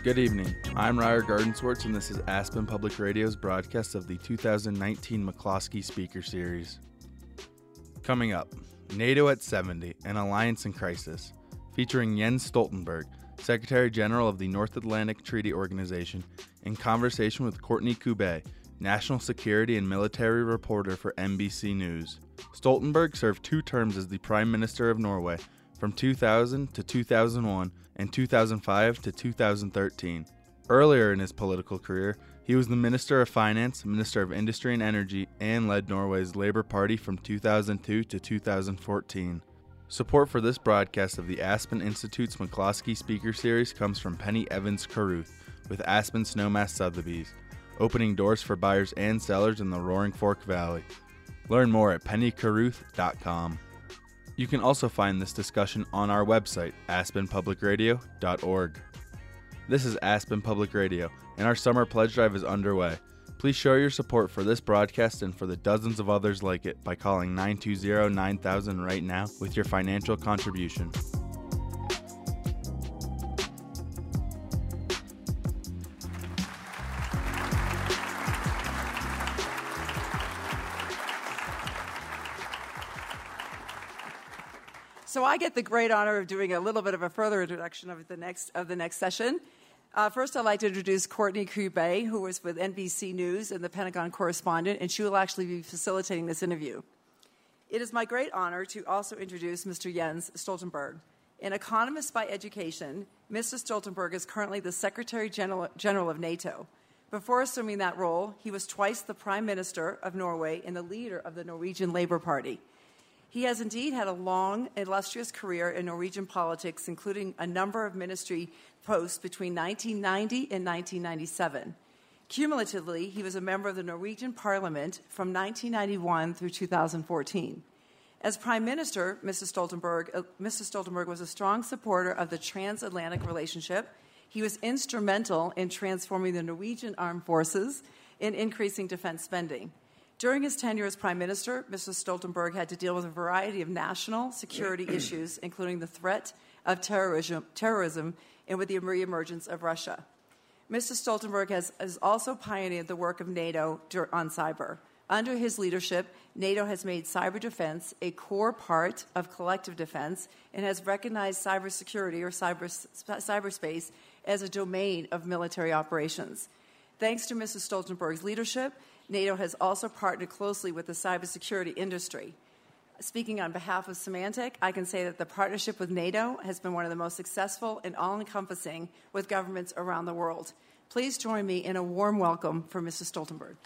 Good evening. I'm Ryer Gardenswartz, and this is Aspen Public Radio's broadcast of the 2019 McCloskey Speaker Series. Coming up, NATO at 70, an alliance in crisis, featuring Jens Stoltenberg, Secretary General of the North Atlantic Treaty Organization, in conversation with Courtney Kube, national security and military reporter for NBC News. Stoltenberg served 2 terms as the Prime Minister of Norway, from 2000 to 2001 and 2005 to 2013. Earlier in his political career, he was the Minister of Finance, Minister of Industry and Energy, and led Norway's Labour Party from 2002 to 2014. Support for this broadcast of the Aspen Institute's McCloskey Speaker Series comes from Penny Evans Carruth with Aspen Snowmass Sotheby's, opening doors for buyers and sellers in the Roaring Fork Valley. Learn more at pennycarruth.com. You can also find this discussion on our website, aspenpublicradio.org. This is Aspen Public Radio, and our summer pledge drive is underway. Please show your support for this broadcast and for the dozens of others like it by calling 920-9000 right now with your financial contribution. So I get the great honor of doing a little bit of a further introduction of the next session. First, I'd like to introduce Courtney Kube, who was with NBC News and the Pentagon correspondent, and she will actually be facilitating this interview. It is my great honor to also introduce Mr. Jens Stoltenberg. An economist by education, Mr. Stoltenberg is currently the Secretary General of NATO. Before assuming that role, he was twice the Prime Minister of Norway and the leader of the Norwegian Labour Party. He has indeed had a long, illustrious career in Norwegian politics, including a number of ministry posts between 1990 and 1997. Cumulatively, he was a member of the Norwegian Parliament from 1991 through 2014. As Prime Minister, Mr. Stoltenberg was a strong supporter of the transatlantic relationship. He was instrumental in transforming the Norwegian armed forces and increasing defense spending. During his tenure as Prime Minister, Mr. Stoltenberg had to deal with a variety of national security issues, including the threat of terrorism and with the reemergence of Russia. Mr. Stoltenberg has also pioneered the work of NATO on cyber. Under his leadership, NATO has made cyber defense a core part of collective defense and has recognized cybersecurity or cyberspace as a domain of military operations. Thanks to Mr. Stoltenberg's leadership, NATO has also partnered closely with the cybersecurity industry. Speaking on behalf of Symantec, I can say that the partnership with NATO has been one of the most successful and all-encompassing with governments around the world. Please join me in a warm welcome for Mr. Stoltenberg.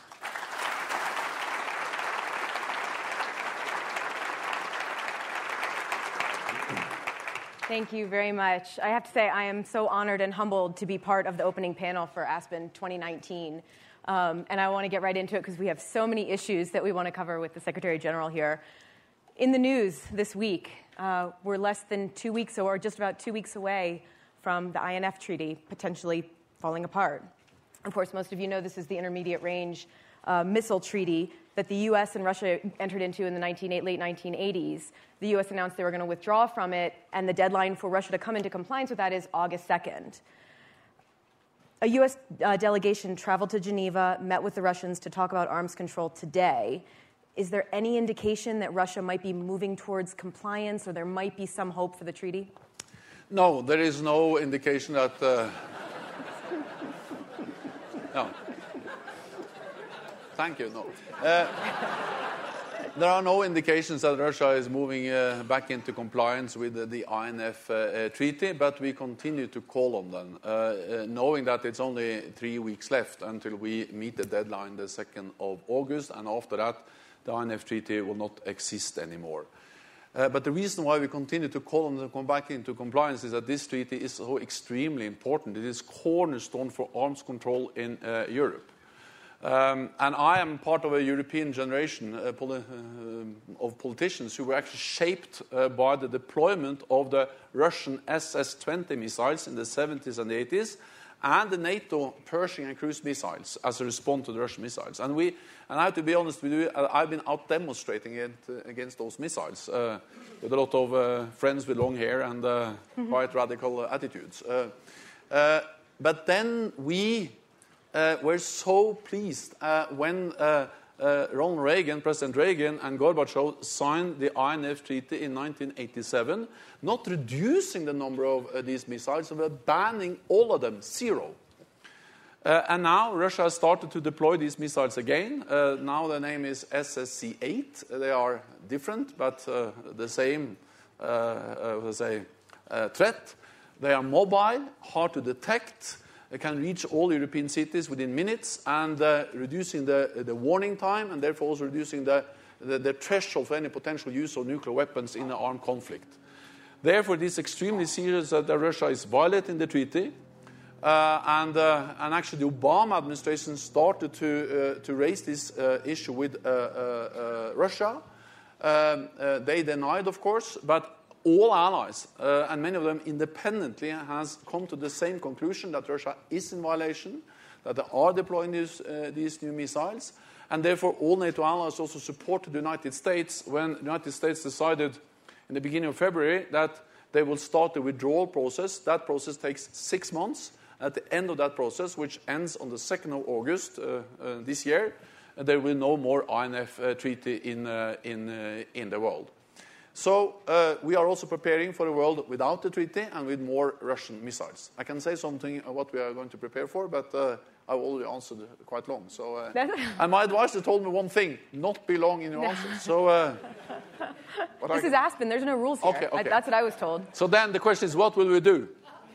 Thank you very much. I have to say I am so honored and humbled to be part of the opening panel for Aspen 2019. And I want to get right into it because we have so many issues that we want to cover with the Secretary General here. In the news this week, we're less than 2 weeks or just about 2 weeks away from the INF Treaty potentially falling apart. Of course, most of you know this is the Intermediate Range Missile Treaty that the U.S. and Russia entered into in the late 1980s. The U.S. announced they were going to withdraw from it, and the deadline for Russia to come into compliance with that is August 2nd. A U.S. delegation traveled to Geneva, met with the Russians to talk about arms control today. Is there any indication that Russia might be moving towards compliance or there might be some hope for the treaty? No, there is no indication that... No. Thank you. No. There are no indications that Russia is moving back into compliance with the INF treaty, but we continue to call on them, knowing that it's only 3 weeks left until we meet the deadline the 2nd of August, and after that, the INF treaty will not exist anymore. But the reason why we continue to call on them to come back into compliance is that this treaty is so extremely important. It is cornerstone for arms control in Europe. And I am part of a European generation of politicians who were actually shaped by the deployment of the Russian SS-20 missiles in the 70s and the 80s, and the NATO Pershing and cruise missiles as a response to the Russian missiles. And I have to be honest with you, I've been out demonstrating it against those missiles with a lot of friends with long hair and quite radical attitudes. But then we were so pleased when Ronald Reagan, President Reagan, and Gorbachev signed the INF Treaty in 1987, not reducing the number of these missiles, but banning all of them, 0. And now Russia has started to deploy these missiles again. Now the name is SSC-8. They are different, but the same threat. They are mobile, hard to detect. They can reach all European cities within minutes, and reducing the warning time, and therefore also reducing the threshold for any potential use of nuclear weapons in an armed conflict. Therefore, it is extremely serious that Russia is violating the treaty. And actually, the Obama administration started to raise this issue with Russia. They denied, of course, but all allies, and many of them independently, has come to the same conclusion that Russia is in violation, that they are deploying these new missiles, and therefore all NATO allies also supported the United States when the United States decided in the beginning of February that they will start the withdrawal process. That process takes 6 months. At the end of that process, which ends on the 2nd of August this year, there will be no more INF treaty in the world. So we are also preparing for a world without the treaty and with more Russian missiles. I can say something what we are going to prepare for, but I've already answered quite long. So, and my advisor told me one thing: not be long in your answers. So, this is Aspen. There's no rules here. Okay. That's what I was told. So then the question is, what will we do?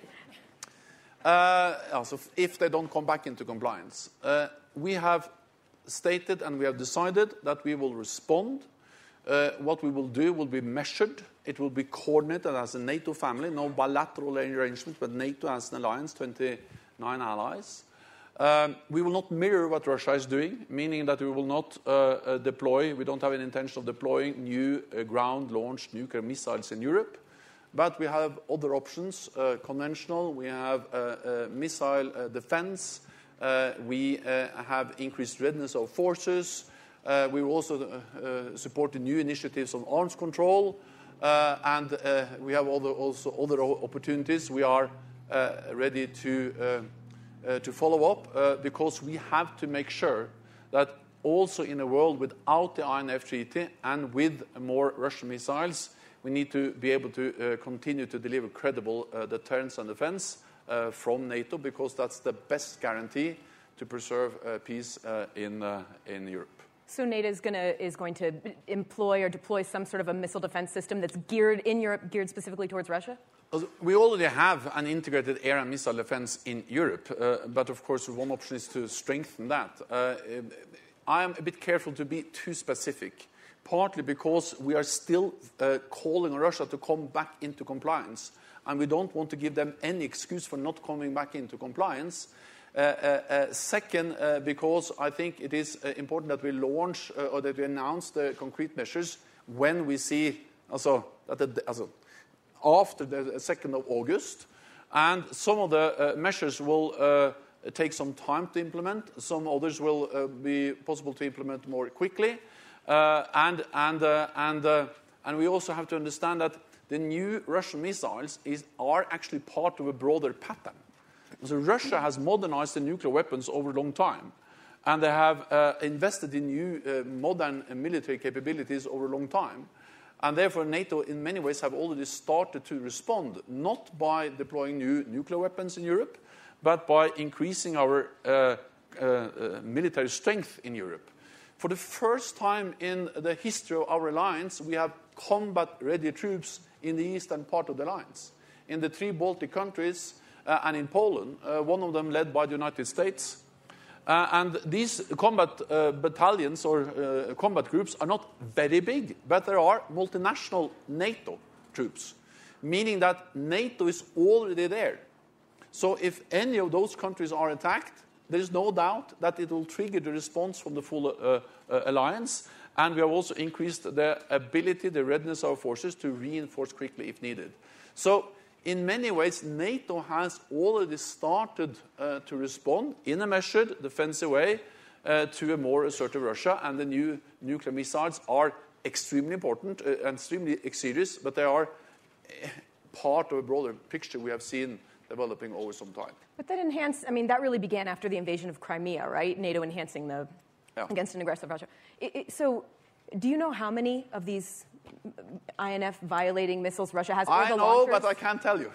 Also, if they don't come back into compliance, we have stated and we have decided that we will respond. What we will do will be measured. It will be coordinated as a NATO family, no bilateral arrangement, but NATO as an alliance, 29 allies. We will not mirror what Russia is doing, meaning that we will not deploy. We don't have any intention of deploying new ground-launched nuclear missiles in Europe. But we have other options, conventional. We have missile defense. We have increased readiness of forces. We will also support the new initiatives on arms control. And we have also other opportunities. We are ready to follow up because we have to make sure that also in a world without the INF Treaty and with more Russian missiles, we need to be able to continue to deliver credible deterrence and defense from NATO, because that's the best guarantee to preserve peace in Europe. So NATO is going to employ or deploy some sort of a missile defense system that's geared in Europe, geared specifically towards Russia? We already have an integrated air and missile defense in Europe, but of course one option is to strengthen that. I am a bit careful to be too specific, partly because we are still calling on Russia to come back into compliance, and we don't want to give them any excuse for not coming back into compliance. Second, because I think it is important that we launch or that we announce the concrete measures when we see after the 2nd of August. And some of the measures will take some time to implement. Some others will be possible to implement more quickly. And we also have to understand that the new Russian missiles are actually part of a broader pattern. So Russia has modernized the nuclear weapons over a long time, and they have invested in new modern military capabilities over a long time. And therefore NATO in many ways have already started to respond, not by deploying new nuclear weapons in Europe, but by increasing our military strength in Europe. For the first time in the history of our alliance, we have combat-ready troops in the eastern part of the alliance. In the 3 Baltic countries and in Poland, one of them led by the United States. And these combat battalions or combat groups are not very big, but there are multinational NATO troops, meaning that NATO is already there. So if any of those countries are attacked, there is no doubt that it will trigger the response from the full alliance. And we have also increased the ability, the readiness of our forces to reinforce quickly if needed. So in many ways, NATO has already started to respond in a measured, defensive way to a more assertive Russia. And the new nuclear missiles are extremely important and extremely serious, but they are part of a broader picture we have seen developing over some time. But that really began after the invasion of Crimea, right? NATO enhancing against an aggressive Russia. So do you know how many of these INF violating missiles Russia has? I know, but I can't tell you.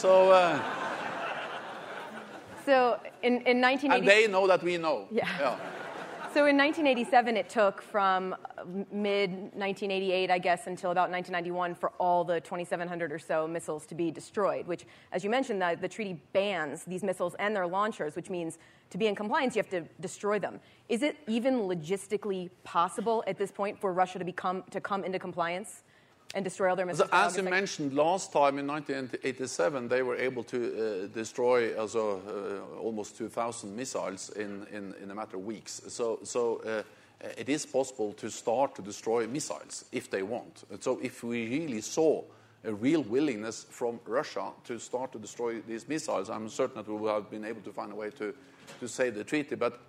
So in 1980, and they know that we know. Yeah. So in 1987, it took from mid-1988, I guess, until about 1991 for all the 2,700 or so missiles to be destroyed, which, as you mentioned, the treaty bans these missiles and their launchers, which means to be in compliance, you have to destroy them. Is it even logistically possible at this point for Russia to come into compliance and destroy all their missiles? As you mentioned, last time in 1987, they were able to destroy almost 2,000 missiles in a matter of weeks. So it is possible to start to destroy missiles if they want. So if we really saw a real willingness from Russia to start to destroy these missiles, I'm certain that we would have been able to find a way to save the treaty. But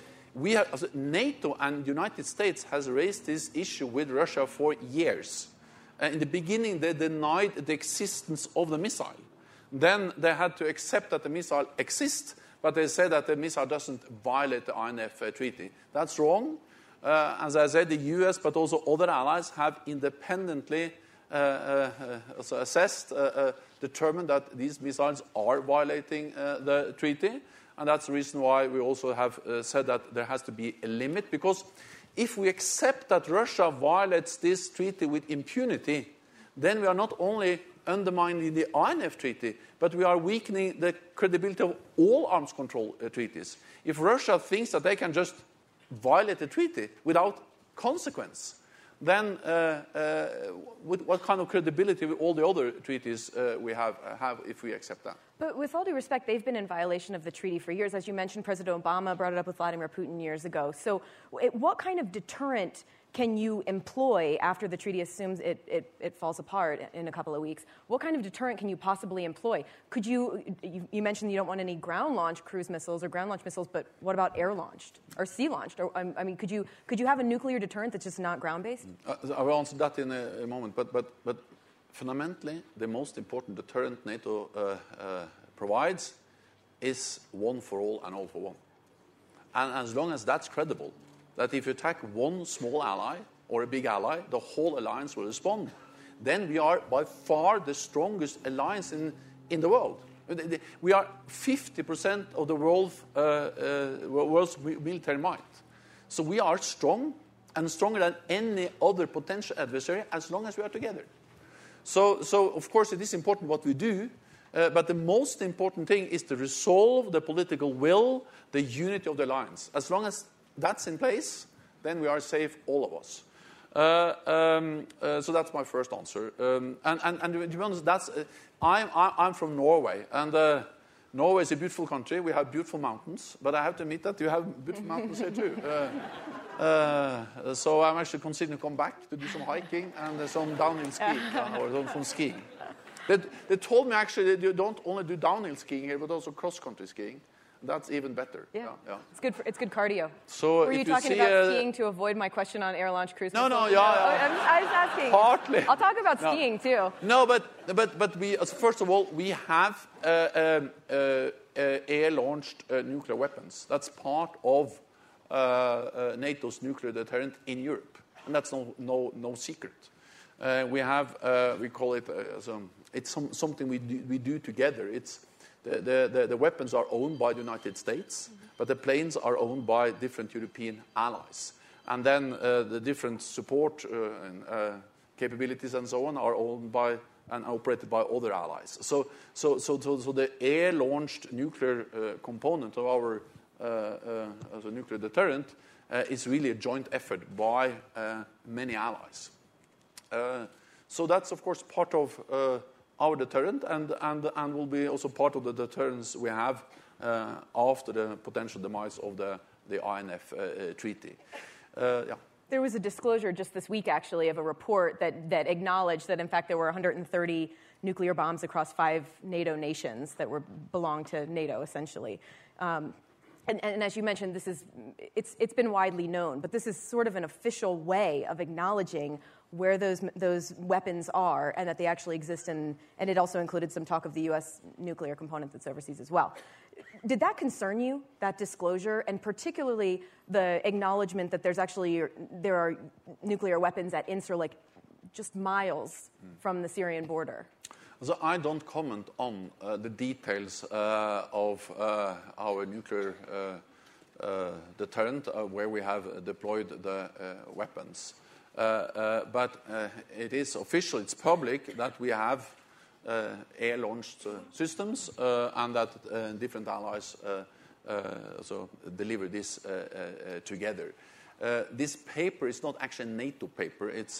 NATO and the United States has raised this issue with Russia for years. In the beginning, they denied the existence of the missile. Then they had to accept that the missile exists, but they said that the missile doesn't violate the INF treaty. That's wrong. As I said, the US, but also other allies, have independently assessed, determined that these missiles are violating the treaty. And that's the reason why we also have said that there has to be a limit, because if we accept that Russia violates this treaty with impunity, then we are not only undermining the INF treaty, but we are weakening the credibility of all arms control treaties. If Russia thinks that they can just violate the treaty without consequence, then what kind of credibility will all the other treaties we have if we accept that? But with all due respect, they've been in violation of the treaty for years. As you mentioned, President Obama brought it up with Vladimir Putin years ago. So what kind of deterrent can you employ after the treaty assumes it falls apart in a couple of weeks? What kind of deterrent can you possibly employ? Could you mentioned you don't want any ground-launched cruise missiles or ground-launched missiles, but what about air-launched or sea-launched? Or, I mean, could you have a nuclear deterrent that's just not ground-based? I will answer that in a moment, but fundamentally, the most important deterrent NATO provides is one for all and all for one. And as long as that's credible, that if you attack one small ally or a big ally, the whole alliance will respond, then we are by far the strongest alliance in the world. We are 50% of the world's military might. So we are strong, and stronger than any other potential adversary, as long as we are together. So of course, it is important what we do, but the most important thing is to resolve the political will, the unity of the alliance. As long as that's in place, then we are safe, all of us. So that's my first answer. And to be honest, I'm from Norway, and Norway is a beautiful country. We have beautiful mountains, but I have to admit that you have beautiful mountains here too. So I'm actually considering to come back to do some hiking and some downhill skiing, or some skiing. They told me actually that you don't only do downhill skiing here, but also cross-country skiing. That's even better. Yeah. It's good cardio. So were you talking about skiing to avoid my question on air-launched cruise missiles? No, yeah. I was asking. Partly. I'll talk about skiing too. No, but we first of all we have air-launched nuclear weapons. That's part of NATO's nuclear deterrent in Europe, and that's no secret. We have we call it it's something we do together. It's the weapons are owned by the United States, but the planes are owned by different European allies, and then the different support and capabilities and so on are owned by and operated by other allies. So the air-launched nuclear component of our as a nuclear deterrent is really a joint effort by many allies. So that's of course part of our deterrent, and will be also part of the deterrence we have after the potential demise of the INF treaty. There was a disclosure just this week, actually, of a report that acknowledged that, in fact, there were 130 nuclear bombs across 5 NATO nations that belonged to NATO, essentially. and as you mentioned, it's been widely known, but this is sort of an official way of acknowledging where those weapons are and that they actually exist, and it also included some talk of the U.S. nuclear component that's overseas as well. Did that concern you, that disclosure, and particularly the acknowledgement that there are nuclear weapons at Insur, like just miles from the Syrian border? So I don't comment on the details of our nuclear deterrent, where we have deployed the weapons. But it is official, it's public, that we have air-launched systems and that different allies also deliver this together. This paper is not actually a NATO paper. It's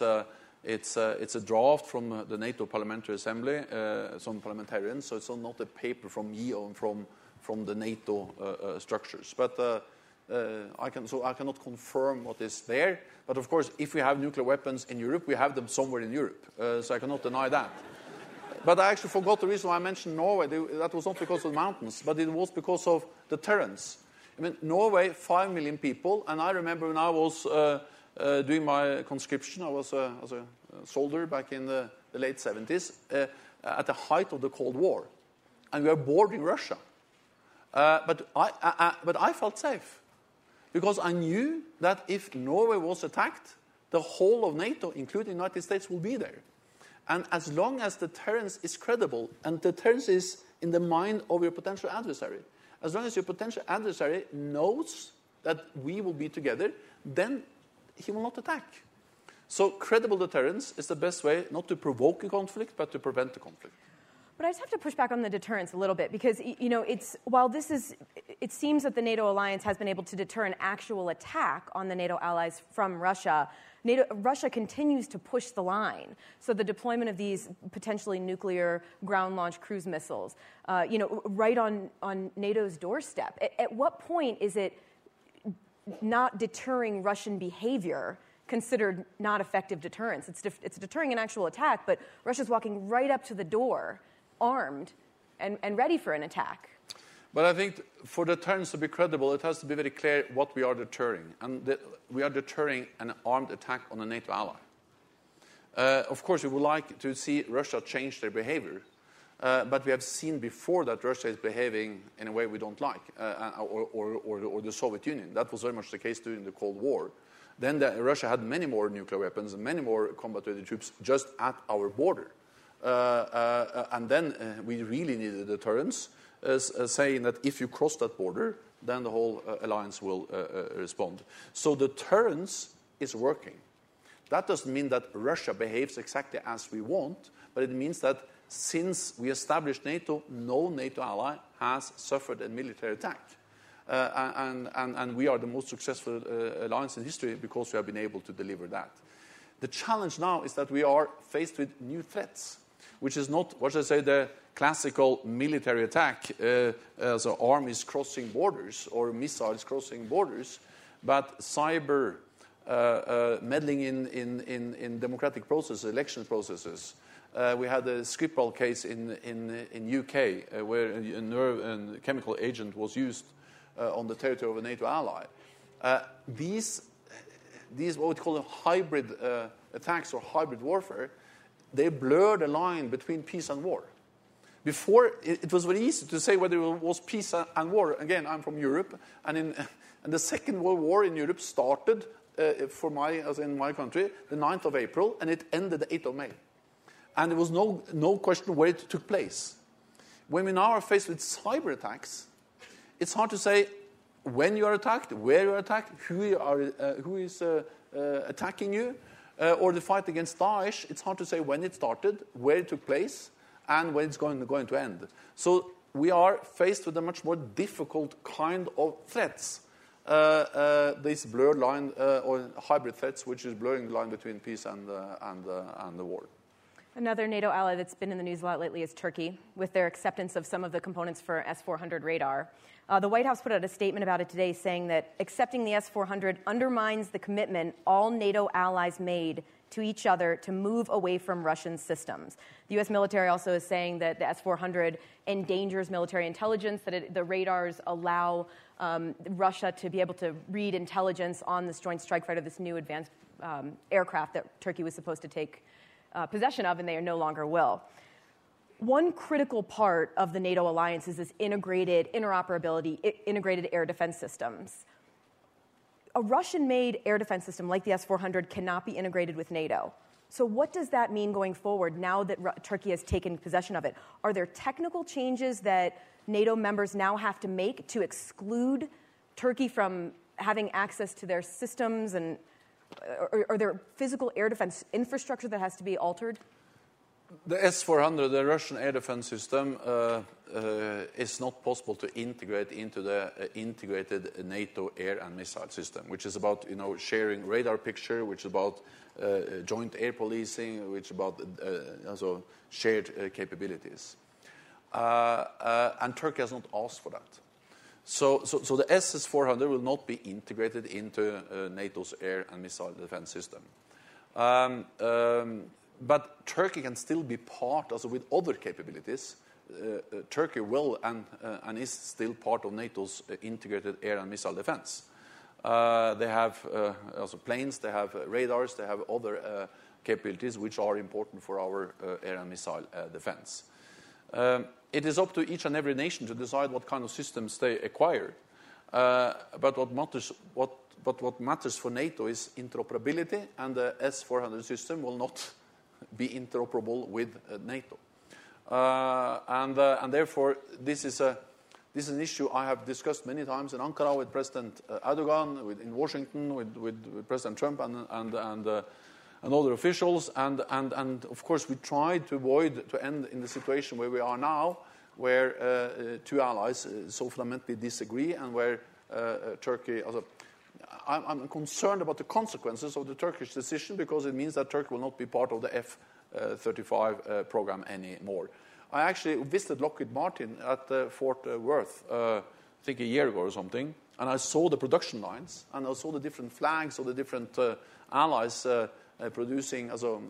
a draft from the NATO Parliamentary Assembly, some parliamentarians, so it's not a paper from me or from the NATO structures. But I cannot confirm what is there. But of course, if we have nuclear weapons in Europe, we have them somewhere in Europe. So I cannot deny that. But I actually forgot the reason why I mentioned Norway. That was not because of the mountains, but it was because of deterrence. I mean, Norway, 5 million people, and I remember when I was doing my conscription, I was as a soldier back in the late 70s, at the height of the Cold War. And we were bordering Russia. But I felt safe. Because I knew that if Norway was attacked, the whole of NATO, including the United States, will be there. And as long as deterrence is credible, and deterrence is in the mind of your potential adversary, as long as your potential adversary knows that we will be together, then he will not attack. So credible deterrence is the best way not to provoke a conflict, but to prevent the conflict. But I just have to push back on the deterrence a little bit because, while it seems that the NATO alliance has been able to deter an actual attack on the NATO allies from Russia, Russia continues to push the line. So the deployment of these potentially nuclear ground-launched cruise missiles, right on NATO's doorstep. At what point is it not deterring Russian behavior considered not effective deterrence? It's deterring an actual attack, but Russia's walking right up to the door, armed and ready for an attack. But I think for deterrence to be credible, it has to be very clear what we are deterring. And we are deterring an armed attack on a NATO ally. Of course, we would like to see Russia change their behavior. But we have seen before that Russia is behaving in a way we don't like, or the Soviet Union. That was very much the case during the Cold War. Then Russia had many more nuclear weapons and many more combat-ready troops just at our border. And then we really needed deterrence, saying that if you cross that border, then the whole alliance will respond. So deterrence is working. That doesn't mean that Russia behaves exactly as we want, but it means that since we established NATO, no NATO ally has suffered a military attack. And we are the most successful alliance in history because we have been able to deliver that. The challenge now is that we are faced with new threats, which is not, what should I say, the classical military attack, so armies crossing borders or missiles crossing borders, but cyber meddling in democratic processes, election processes. We had a Skripal case in UK where a chemical agent was used on the territory of a NATO ally. These what we call hybrid attacks or hybrid warfare, they blur the line between peace and war. Before, it was very easy to say whether it was peace and war. Again, I'm from Europe, and the Second World War in Europe started, as in my country, the 9th of April, and it ended the 8th of May. And there was no question where it took place. When we now are faced with cyber attacks, it's hard to say when you are attacked, where you are attacked, who is attacking you, or the fight against Daesh. It's hard to say when it started, where it took place, and when it's going to end. So we are faced with a much more difficult kind of threats. This blurred line, or hybrid threats, which is blurring the line between peace and the war. Another NATO ally that's been in the news a lot lately is Turkey, with their acceptance of some of the components for S-400 radar. The White House put out a statement about it today saying that accepting the S-400 undermines the commitment all NATO allies made to each other to move away from Russian systems. The U.S. military also is saying that the S-400 endangers military intelligence, that the radars allow Russia to be able to read intelligence on this Joint Strike Fighter, this new advanced aircraft that Turkey was supposed to take possession of, and they no longer will. One critical part of the NATO alliance is this integrated interoperability, integrated air defense systems. A Russian-made air defense system like the S-400 cannot be integrated with NATO. So what does that mean going forward now that Turkey has taken possession of it? Are there technical changes that NATO members now have to make to exclude Turkey from having access to their systems? And are there physical air defense infrastructure that has to be altered? The S-400, the Russian air defense system, is not possible to integrate into the integrated NATO air and missile system, which is about sharing radar picture, which is about joint air policing, which is about also shared capabilities. And Turkey has not asked for that. So the SS-400 will not be integrated into NATO's air and missile defense system. But Turkey can still be part, also with other capabilities. Turkey will and is still part of NATO's integrated air and missile defense. They have also planes, they have radars, they have other capabilities which are important for our air and missile defense. It is up to each and every nation to decide what kind of systems they acquire. But what matters for NATO is interoperability, and the S-400 system will not be interoperable with NATO. And therefore, this is an issue I have discussed many times in Ankara with President Erdogan, in Washington with President Trump and other officials. And of course, we tried to avoid to end in the situation where we are now, where two allies so fundamentally disagree, and where Turkey. I'm concerned about the consequences of the Turkish decision, because it means that Turkey will not be part of the F-35 program anymore. I actually visited Lockheed Martin at Fort Worth, I think a year ago or something, and I saw the production lines, and I saw the different flags of the different allies producing,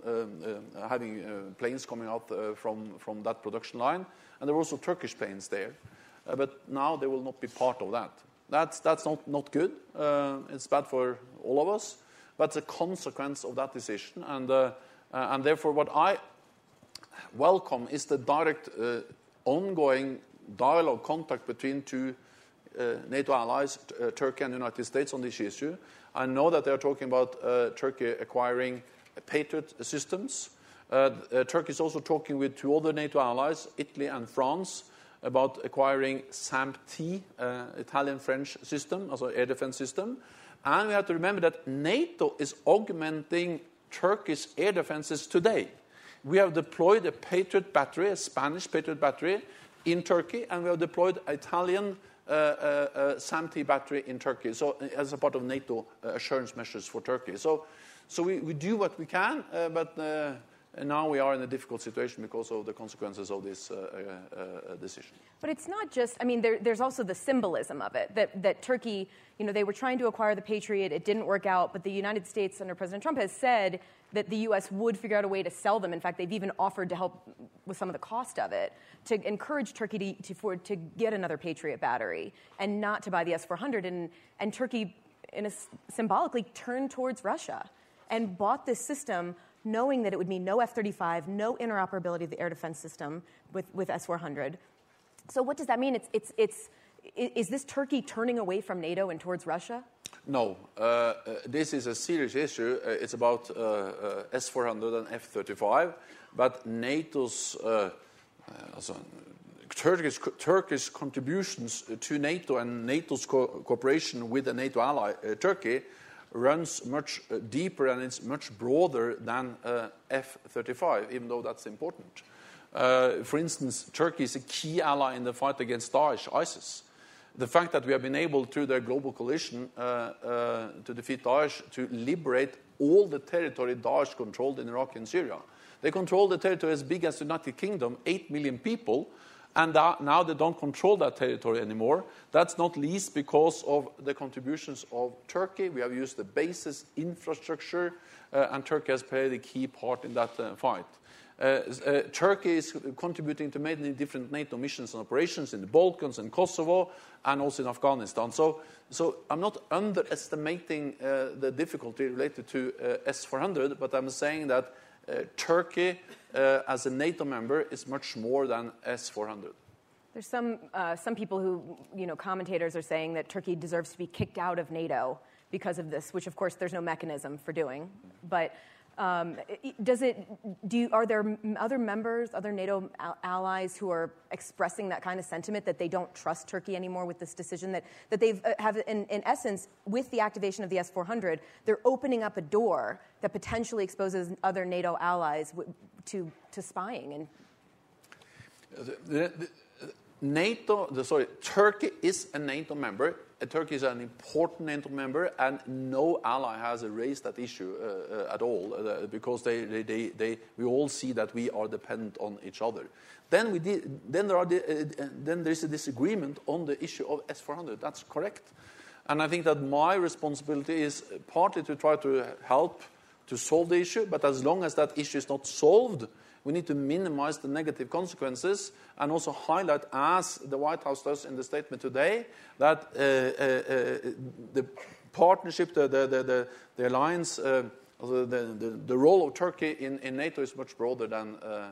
having planes coming out from that production line, and there were also Turkish planes there. But now they will not be part of that. That's not good. It's bad for all of us, but it's a consequence of that decision. And therefore, what I welcome is the direct ongoing dialogue, contact between two NATO allies, Turkey and the United States, on this issue. I know that they are talking about Turkey acquiring Patriot systems. Turkey is also talking with two other NATO allies, Italy and France, about acquiring SAMP-T, Italian-French system, also air defense system. And we have to remember that NATO is augmenting Turkish air defenses today. We have deployed a Patriot battery, a Spanish Patriot battery, in Turkey, and we have deployed Italian SAMP-T battery in Turkey, so as a part of NATO assurance measures for Turkey. So we do what we can, but now we are in a difficult situation because of the consequences of this decision. But it's not just, there's also the symbolism of it, that Turkey, they were trying to acquire the Patriot, it didn't work out, but the United States under President Trump has said that the U.S. would figure out a way to sell them. In fact, they've even offered to help with some of the cost of it, to encourage Turkey to get another Patriot battery and not to buy the S-400. And Turkey, symbolically, turned towards Russia and bought this system knowing that it would mean no F-35, no interoperability of the air defense system with S-400. So what does that mean? Is this Turkey turning away from NATO and towards Russia? No. This is a serious issue. It's about S-400 and F-35, but NATO's Turkish contributions to NATO and NATO's cooperation with the NATO ally, Turkey, runs much deeper, and it's much broader than F-35, even though that's important. For instance, Turkey is a key ally in the fight against Daesh, ISIS. The fact that we have been able, through the global coalition, to defeat Daesh, to liberate all the territory Daesh controlled in Iraq and Syria. They control the territory as big as the United Kingdom, 8 million people, and now they don't control that territory anymore. That's not least because of the contributions of Turkey. We have used the bases, infrastructure, and Turkey has played a key part in that fight. Turkey is contributing to many different NATO missions and operations in the Balkans and Kosovo, and also in Afghanistan. So I'm not underestimating the difficulty related to S-400, but I'm saying that Turkey, as a NATO member, is much more than S-400. There's some people who, commentators are saying that Turkey deserves to be kicked out of NATO because of this, which of course there's no mechanism for doing. But are there other members, other NATO allies who are expressing that kind of sentiment that they don't trust Turkey anymore with this decision, that they have, in essence, with the activation of the S-400, they're opening up a door that potentially exposes other NATO allies to spying? Turkey is a NATO member. Turkey is an important NATO member, and no ally has raised that issue at all, because we all see that we are dependent on each other. Then there is a disagreement on the issue of S-400. That's correct, and I think that my responsibility is partly to try to help to solve the issue. But as long as that issue is not solved, we need to minimize the negative consequences and also highlight, as the White House does in the statement today, that the partnership, the alliance, the role of Turkey in NATO is much broader than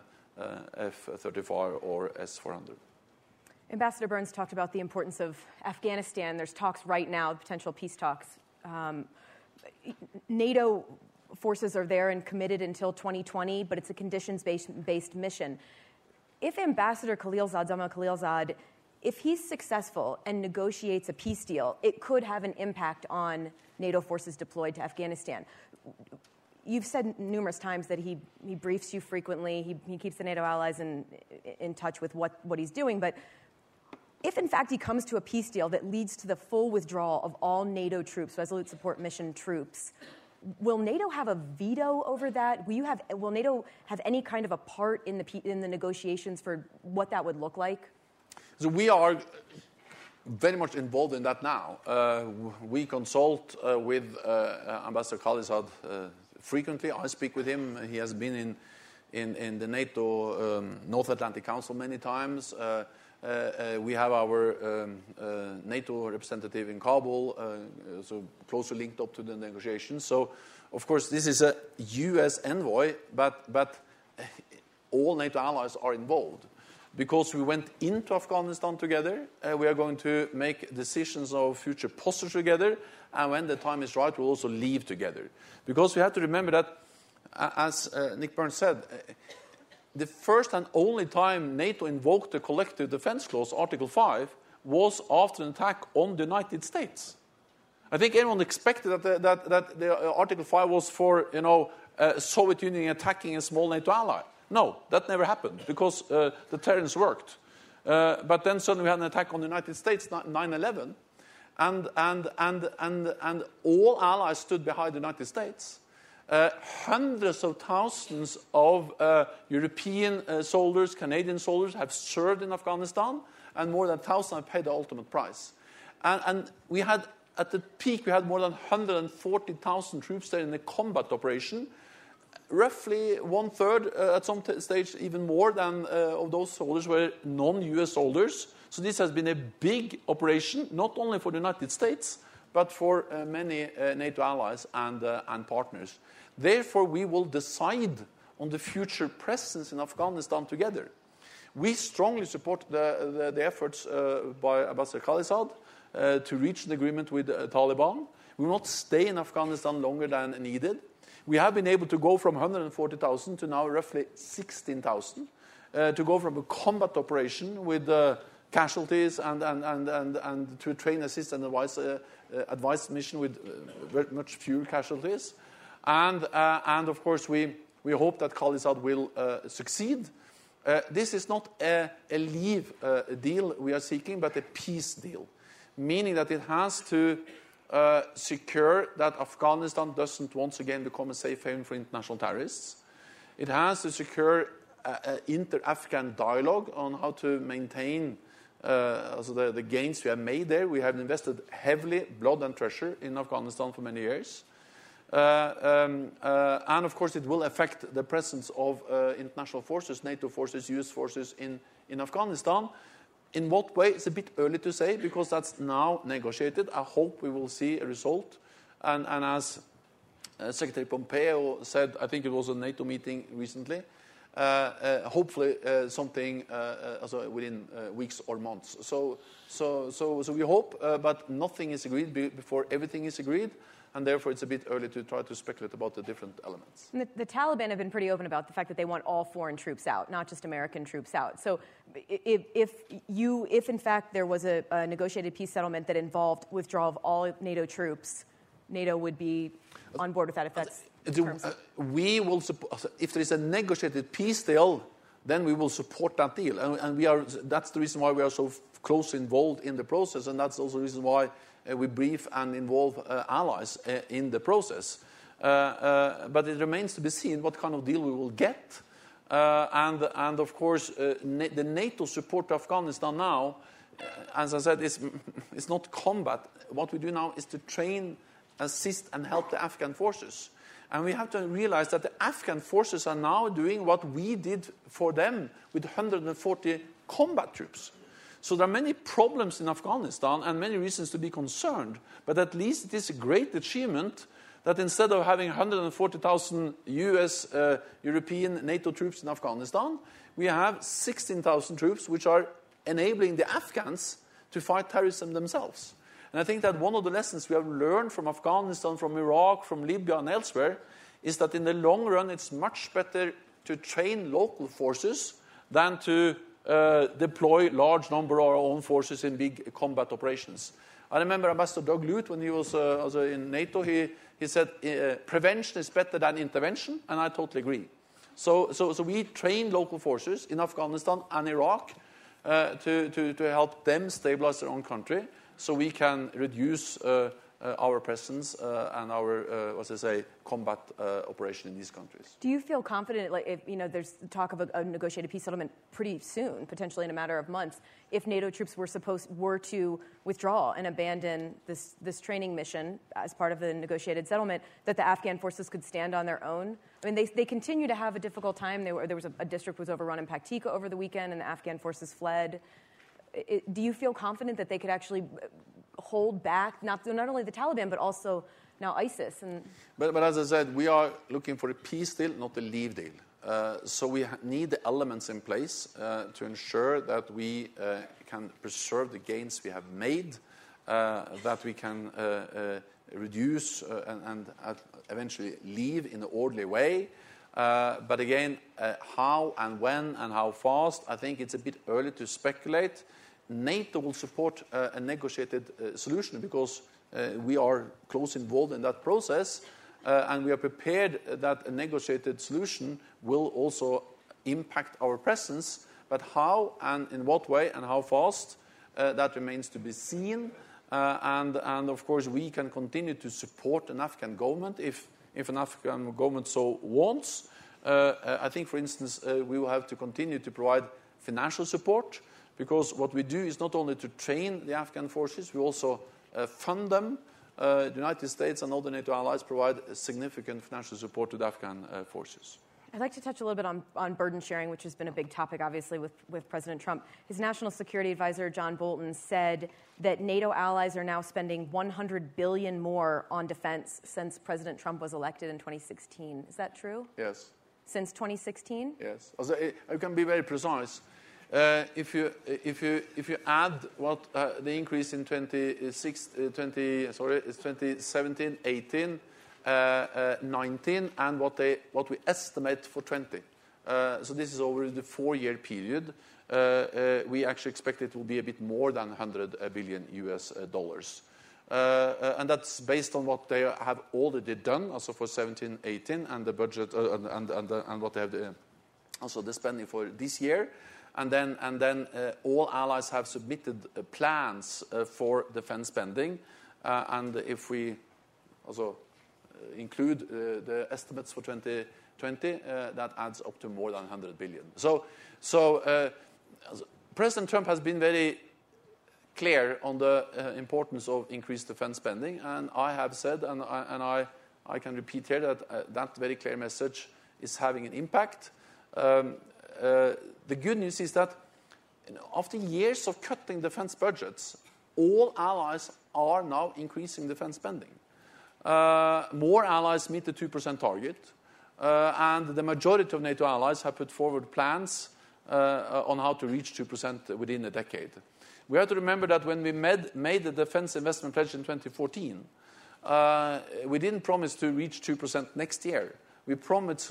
F-35 or S-400. Ambassador Burns talked about the importance of Afghanistan. There's talks right now, potential peace talks. NATO forces are there and committed until 2020, but it's a conditions-based mission. If Ambassador Zaman Khalilzad, if he's successful and negotiates a peace deal, it could have an impact on NATO forces deployed to Afghanistan. You've said numerous times that he briefs you frequently, he keeps the NATO allies in touch with what he's doing, but if in fact he comes to a peace deal that leads to the full withdrawal of all NATO troops, Resolute Support Mission troops, will NATO have a veto over that? Will NATO have any kind of a part in the negotiations for what that would look like? So we are very much involved in that now. We consult with Ambassador Khalilzad frequently. I speak with him. He has been in the NATO North Atlantic Council many times. We have our NATO representative in Kabul, so closely linked up to the negotiations. So, of course, this is a U.S. envoy, but all NATO allies are involved. Because we went into Afghanistan together, we are going to make decisions of future posture together, and when the time is right, we'll also leave together. Because we have to remember that, as Nick Burns said, the first and only time NATO invoked the Collective Defense Clause, Article 5, was after an attack on the United States. I think anyone expected that the Article 5 was for, Soviet Union attacking a small NATO ally. No, that never happened, because the deterrence worked. But then suddenly we had an attack on the United States, 9/11, and all allies stood behind the United States. Hundreds of thousands of European soldiers, Canadian soldiers have served in Afghanistan, and more than 1,000 have paid the ultimate price. And we had, at the peak, we had more than 140,000 troops there in the combat operation. Roughly one-third, at some stage even more than of those soldiers were non-US soldiers. So this has been a big operation, not only for the United States, but for many NATO allies and partners. Therefore, we will decide on the future presence in Afghanistan together. We strongly support the efforts by Ambassador Khalilzad to reach an agreement with Taliban. We will not stay in Afghanistan longer than needed. We have been able to go from 140,000 to now roughly 16,000, to go from a combat operation with casualties and to a train, assist, and advice mission with very much fewer casualties. And of course, we hope that Khalilzad will succeed. This is not a leave deal we are seeking, but a peace deal, meaning that it has to secure that Afghanistan doesn't once again become a safe haven for international terrorists. It has to secure inter-Afghan dialogue on how to maintain the gains we have made there. We have invested heavily blood and treasure in Afghanistan for many years. And of course, it will affect the presence of international forces, NATO forces, US forces in Afghanistan. In what way? It's a bit early to say because that's now negotiated. I hope we will see a result. And as Secretary Pompeo said, I think it was a NATO meeting recently, hopefully something within weeks or months. So we hope, but nothing is agreed before everything is agreed. And therefore, it's a bit early to try to speculate about the different elements. And the Taliban have been pretty open about the fact that they want all foreign troops out, not just American troops out. So if in fact there was a negotiated peace settlement that involved withdrawal of all NATO troops, NATO would be on board with that if that's we will support, if there is a negotiated peace deal, then we will support that deal. And that's the reason why we are so closely involved in the process, and that's also the reason why we brief and involve allies in the process. But it remains to be seen what kind of deal we will get. And of course, the NATO support to Afghanistan now, as I said, is not combat. What we do now is to train, assist, and help the Afghan forces. And we have to realize that the Afghan forces are now doing what we did for them with 140 combat troops. So there are many problems in Afghanistan and many reasons to be concerned. But at least it is a great achievement that instead of having 140,000 US, European NATO troops in Afghanistan, we have 16,000 troops which are enabling the Afghans to fight terrorism themselves. And I think that one of the lessons we have learned from Afghanistan, from Iraq, from Libya and elsewhere is that in the long run it's much better to train local forces than to deploy large number of our own forces in big combat operations. I remember Ambassador Doug Lute, when he was in NATO, he said prevention is better than intervention, and I totally agree. So we train local forces in Afghanistan and Iraq to help them stabilize their own country, so we can reduce our presence and our, combat operation in these countries. Do you feel confident, like if there's talk of a negotiated peace settlement pretty soon, potentially in a matter of months, if NATO troops were to withdraw and abandon this training mission as part of the negotiated settlement, that the Afghan forces could stand on their own? I mean, they continue to have a difficult time. There was a district was overrun in Paktika over the weekend, and the Afghan forces fled. Do you feel confident that they could actually hold back not only the Taliban but also now ISIS? But as I said, we are looking for a peace deal, not a leave deal. So we need the elements in place to ensure that we can preserve the gains we have made, that we can reduce and eventually leave in an orderly way. But again, how and when and how fast, I think it's a bit early to speculate. NATO will support a negotiated solution because we are close involved in that process, and we are prepared that a negotiated solution will also impact our presence. But how and in what way and how fast, that remains to be seen. And of course, we can continue to support an Afghan government if an Afghan government so wants. I think, for instance, we will have to continue to provide financial support, because what we do is not only to train the Afghan forces, we also fund them. The United States and other NATO allies provide significant financial support to the Afghan forces. I'd like to touch a little bit on burden sharing, which has been a big topic, obviously, with President Trump. His national security advisor, John Bolton, said that NATO allies are now spending $100 billion more on defense since President Trump was elected in 2016. Is that true? Yes. Since 2016? Yes. I can be very precise. If you add what the increase in 2017, 18, 19, and what we estimate for 20. So this is over the 4-year period. We actually expect it will be a bit more than $100 billion US dollars. And that's based on what they have already done, also for 17, 18, and the budget and what they have also the spending for this year. And then all allies have submitted plans for defense spending. And if we also include the estimates for 2019 2020, that adds up to more than 100 billion. So President Trump has been very clear on the importance of increased defense spending, and I have said, and I can repeat here, that that very clear message is having an impact. The good news is that after years of cutting defense budgets, all allies are now increasing defense spending. More allies meet the 2% target, and the majority of NATO allies have put forward plans on how to reach 2% within a decade. We have to remember that when we made the Defense Investment Pledge in 2014, we didn't promise to reach 2% next year. We promised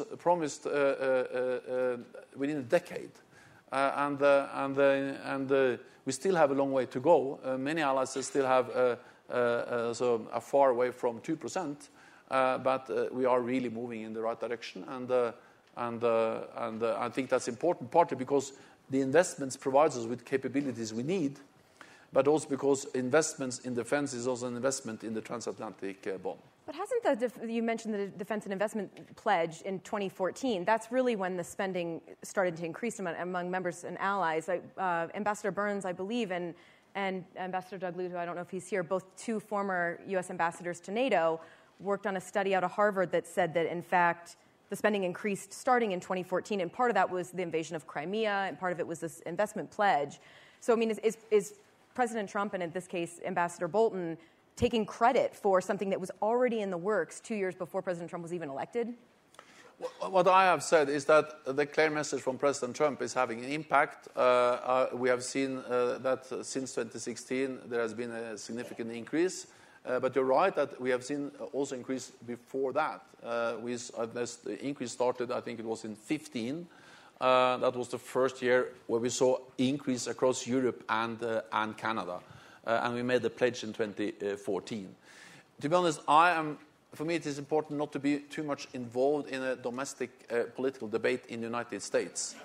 within a decade. And we still have a long way to go. Many allies still have so far away from 2%, but we are really moving in the right direction. And I think that's important, partly because the investments provides us with capabilities we need, but also because investments in defense is also an investment in the transatlantic bond. But hasn't you mentioned the Defense and Investment Pledge in 2014? That's really when the spending started to increase among members and allies. Ambassador Burns, I believe, and Ambassador Doug Lute, I don't know if he's here, both two former U.S. ambassadors to NATO, worked on a study out of Harvard that said that, in fact, the spending increased starting in 2014, and part of that was the invasion of Crimea, and part of it was this investment pledge. So, I mean, is President Trump, and in this case, Ambassador Bolton, taking credit for something that was already in the works 2 years before President Trump was even elected? What I have said is that the clear message from President Trump is having an impact. We have seen that since 2016 there has been a significant increase. But you're right that we have seen also increase before that. The increase started, I think it was in 2015. That was the first year where we saw increase across Europe and Canada. And we made the pledge in 2014. To be honest, for me it is important not to be too much involved in a domestic political debate in the United States.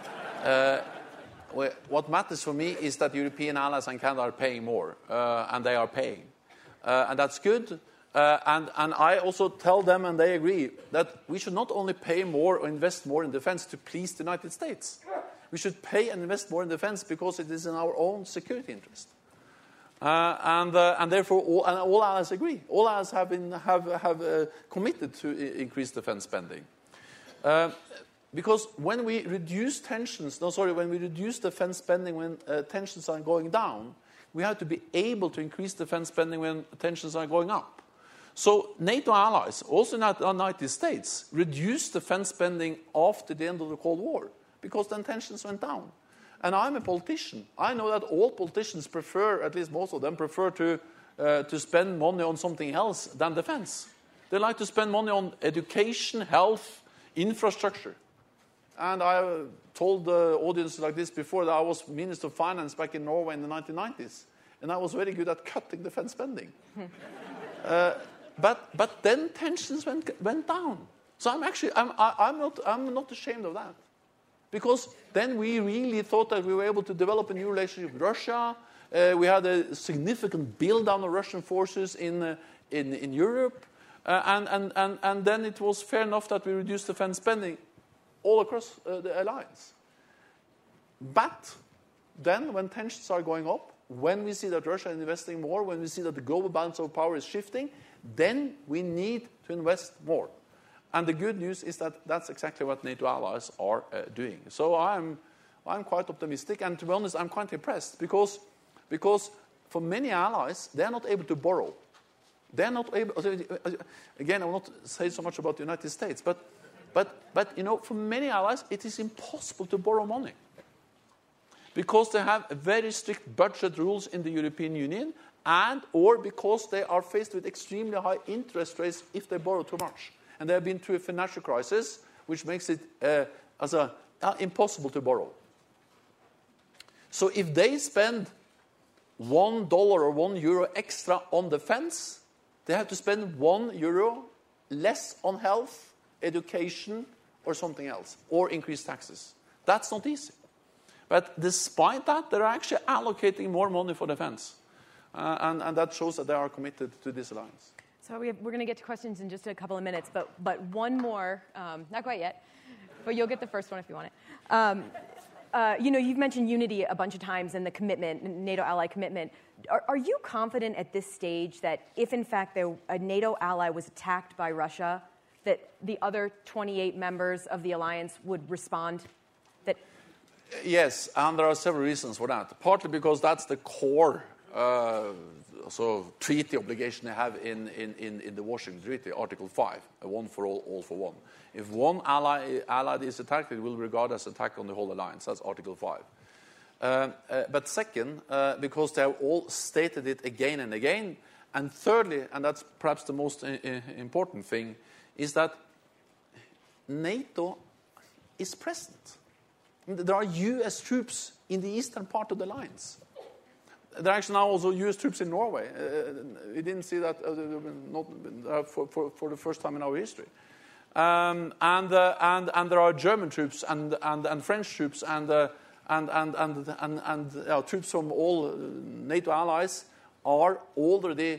What matters for me is that European allies and Canada are paying more, and they are paying. And that's good. And I also tell them, and they agree, that we should not only pay more or invest more in defense to please the United States. We should pay and invest more in defense because it is in our own security interest. And therefore, all allies agree. All allies have committed to increase defense spending. Because when we reduce defense spending when tensions are going down, we have to be able to increase defense spending when tensions are going up. So NATO allies, also not the United States, reduced defense spending after the end of the Cold War because then tensions went down. And I'm a politician. I know that all politicians prefer, at least most of them, prefer to spend money on something else than defense. They like to spend money on education, health, infrastructure. And I told the audience like this before that I was Minister of Finance back in Norway in the 1990s. And I was very good at cutting defense spending. But then tensions went down. So I'm not ashamed of that. Because then we really thought that we were able to develop a new relationship with Russia. We had a significant build-down of Russian forces in Europe. And then it was fair enough that we reduced defense spending all across the alliance. But then when tensions are going up, when we see that Russia is investing more, when we see that the global balance of power is shifting, then we need to invest more. And the good news is that that's exactly what NATO allies are doing. So I'm quite optimistic, and to be honest, I'm quite impressed because for many allies, they're not able to borrow. They're not able. Again, I will not say so much about the United States, but for many allies, it is impossible to borrow money because they have very strict budget rules in the European Union, or because they are faced with extremely high interest rates if they borrow too much. And they have been through a financial crisis, which makes it impossible to borrow. So if they spend $1 or €1 extra on defense, they have to spend €1 less on health, education, or something else, or increase taxes. That's not easy. But despite that, they're actually allocating more money for defense. And that shows that they are committed to this alliance. So we're going to get to questions in just a couple of minutes, but one more, not quite yet, but you'll get the first one if you want it. You've mentioned unity a bunch of times and the commitment, NATO ally commitment. Are you confident at this stage that if, in fact, a NATO ally was attacked by Russia, that the other 28 members of the alliance would respond? Yes, and there are several reasons for that. Partly because that's the core treaty obligation they have in the Washington Treaty, Article 5, one for all for one. If one ally is attacked, it will be regarded as attack on the whole alliance. That's Article 5. But second, because they have all stated it again and again. And thirdly, and that's perhaps the most important thing, is that NATO is present. There are U.S. troops in the eastern part of the alliance. There are actually now also U.S. troops in Norway. We didn't see that for the first time in our history. And there are German troops and French troops and troops from all NATO allies are already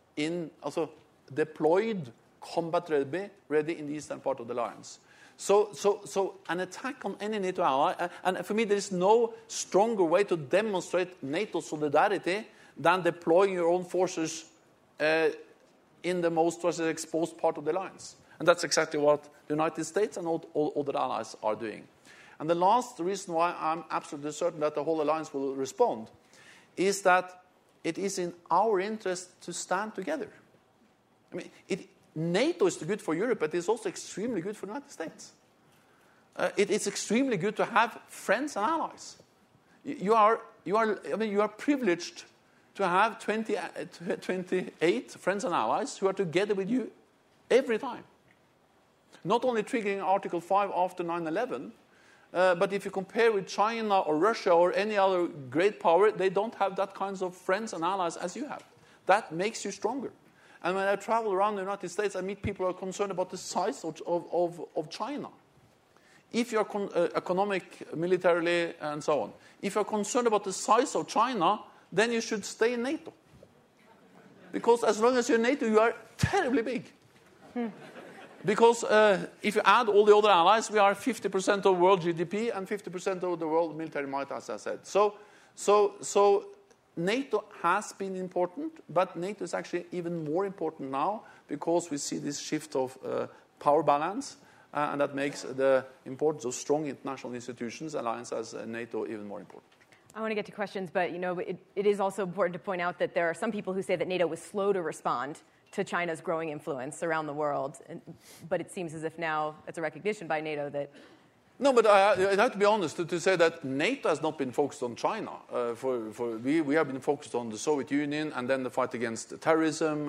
deployed, combat ready in the eastern part of the alliance. So an attack on any NATO ally, and for me there is no stronger way to demonstrate NATO solidarity than deploying your own forces in the most exposed part of the alliance. And that's exactly what the United States and all other allies are doing. And the last reason why I'm absolutely certain that the whole alliance will respond is that it is in our interest to stand together. I mean, NATO is good for Europe, but it's also extremely good for the United States. It's extremely good to have friends and allies. You are privileged to have 28 friends and allies who are together with you every time. Not only triggering Article 5 after 9/11, but if you compare with China or Russia or any other great power, they don't have that kinds of friends and allies as you have. That makes you stronger. And when I travel around the United States, I meet people who are concerned about the size of China. If you're economic, militarily, and so on, if you're concerned about the size of China, then you should stay in NATO. Because as long as you're in NATO, you are terribly big. Because if you add all the other allies, we are 50% of world GDP and 50% of the world military might, as I said. So NATO has been important, but NATO is actually even more important now because we see this shift of power balance, and that makes the importance of strong international institutions, alliances, as NATO even more important. I want to get to questions, but it is also important to point out that there are some people who say that NATO was slow to respond to China's growing influence around the world, but it seems as if now it's a recognition by NATO that... No, but I have to be honest to say that NATO has not been focused on China. We have been focused on the Soviet Union and then the fight against terrorism.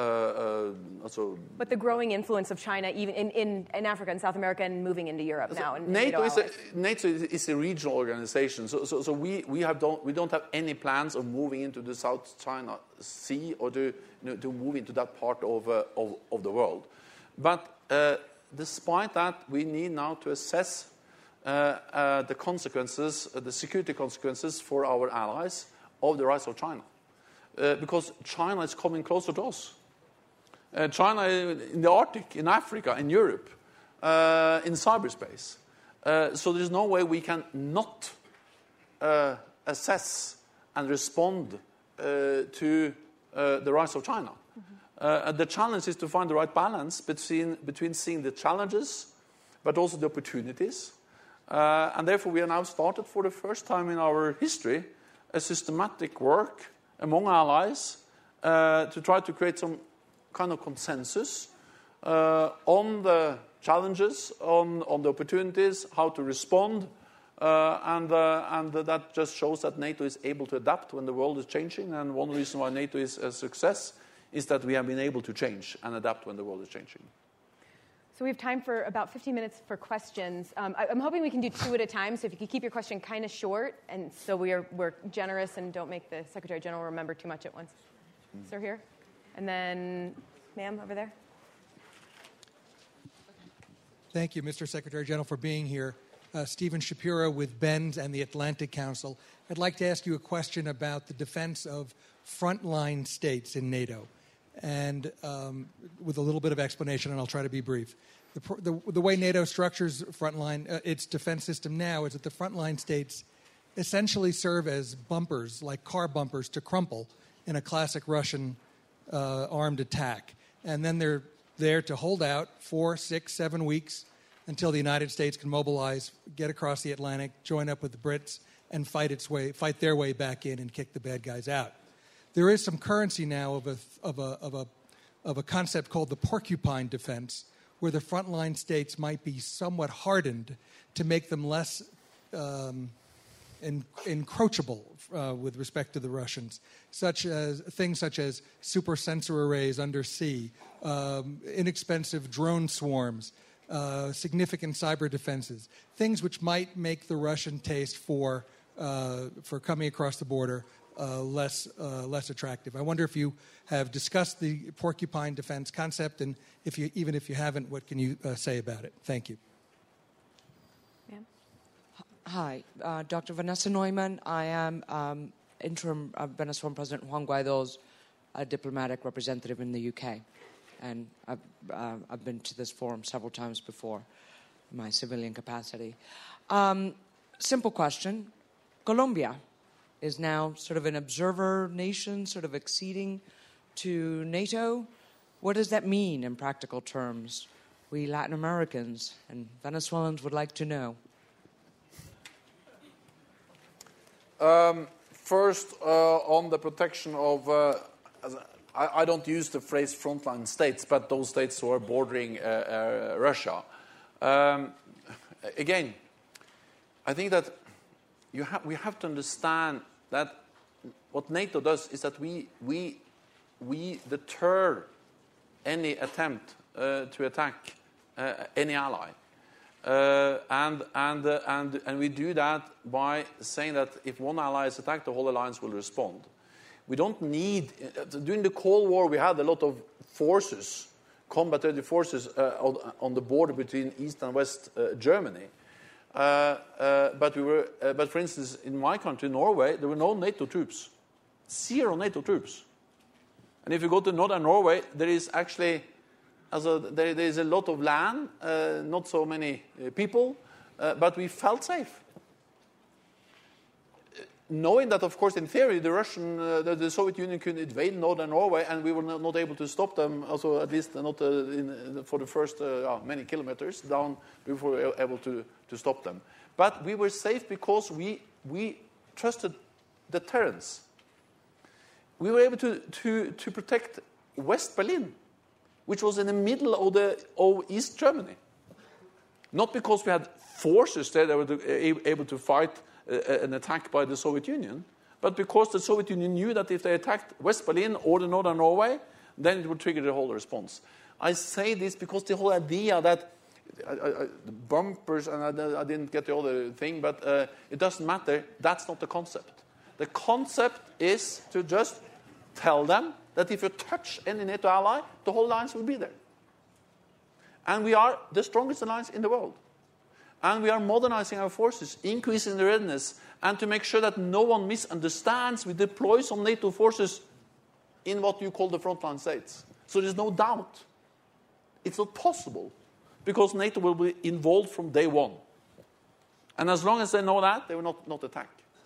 But the growing influence of China, even in Africa and South America, and moving into Europe now. NATO is a regional organization. So we don't have any plans of moving into the South China Sea or to move into that part of the world. But despite that, we need now to assess the consequences, the security consequences for our allies of the rise of China. Because China is coming closer to us. China in the Arctic, in Africa, in Europe, in cyberspace. So there's no way we can not assess and respond to the rise of China. The challenge is to find the right balance between seeing the challenges but also the opportunities. And therefore we have now started for the first time in our history a systematic work among allies to try to create some kind of consensus on the challenges, on the opportunities, how to respond. And that just shows that NATO is able to adapt when the world is changing. And one reason why NATO is a success is that we have been able to change and adapt when the world is changing. So we have time for about 15 minutes for questions. I'm hoping we can do two at a time, so if you could keep your question kind of short, and so we're generous and don't make the Secretary General remember too much at once. Sir, here. And then, ma'am, over there. Thank you, Mr. Secretary General, for being here. Stephen Shapiro with BENS and the Atlantic Council. I'd like to ask you a question about the defense of frontline states in NATO. and with a little bit of explanation, and I'll try to be brief. The way NATO structures its defense system now is that the frontline states essentially serve as bumpers, like car bumpers, to crumple in a classic Russian armed attack. And then they're there to hold out 4, 6, 7 weeks until the United States can mobilize, get across the Atlantic, join up with the Brits, and fight their way back in and kick the bad guys out. There is some currency now of a concept called the porcupine defense, where the frontline states might be somewhat hardened to make them less encroachable with respect to the Russians, things such as super sensor arrays under sea, inexpensive drone swarms, significant cyber defenses, things which might make the Russian taste for coming across the border less attractive. I wonder if you have discussed the porcupine defense concept, and even if you haven't, what can you say about it? Thank you. Hi, Dr. Vanessa Neumann. I am interim Venezuelan President Juan Guaido's diplomatic representative in the UK, and I've been to this forum several times before in my civilian capacity. Simple question. Colombia is now sort of an observer nation, sort of acceding to NATO. What does that mean in practical terms? We Latin Americans and Venezuelans would like to know. First, on the protection of, I don't use the phrase frontline states, but those states who are bordering Russia. Again, I think that we have to understand that what NATO does is that we deter any attempt to attack any ally. And we do that by saying that if one ally is attacked, the whole alliance will respond. We don't need... During the Cold War, we had a lot of forces, combat-ready forces, on the border between East and West Germany. But for instance, in my country, Norway, there were no NATO troops. 0 NATO troops. And if you go to northern Norway, there is actually... there is a lot of land, not so many people, but we felt safe. Knowing that, of course, in theory, the Soviet Union could invade northern Norway, and we were not able to stop them, also at least not for the first many kilometers down before we were able to stop them. But we were safe because we trusted deterrence. We were able to protect West Berlin, which was in the middle of East Germany. Not because we had forces there that were able to fight an attack by the Soviet Union, but because the Soviet Union knew that if they attacked West Berlin or the northern Norway, then it would trigger the whole response. I say this because the whole idea that the bumpers, and I didn't get the other thing, but it doesn't matter. That's not the concept. The concept is to just tell them that if you touch any NATO ally, the whole alliance will be there. And we are the strongest alliance in the world. And we are modernizing our forces, increasing the readiness, and to make sure that no one misunderstands, we deploy some NATO forces in what you call the frontline states. So there's no doubt. It's not possible, because NATO will be involved from day one. And as long as they know that, they will not attack.